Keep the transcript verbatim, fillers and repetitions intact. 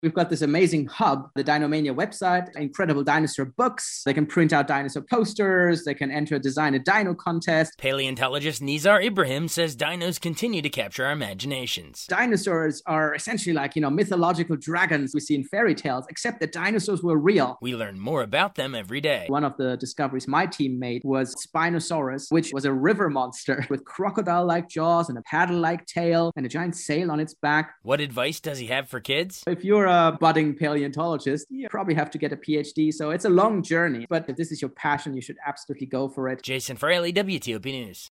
We've got this amazing hub, the Dinomania website, incredible dinosaur books. They can print out dinosaur posters. They can enter design a dino contest. Paleontologist Nizar Ibrahim says dinos continue to capture our imaginations. Dinosaurs are essentially like, you know, mythological dragons we see in fairy tales, except that dinosaurs were real. We learn more about them every day. One of the discoveries my team made was Spinosaurus, which was a river monster with crocodile-like jaws and a paddle-like tail and a giant sail on its back. What advice does he have for kids? If you're a budding paleontologist, you probably have to get a PhD, so it's a long journey. But if this is your passion, you should absolutely go for it. Jason Fraley, W T O P News.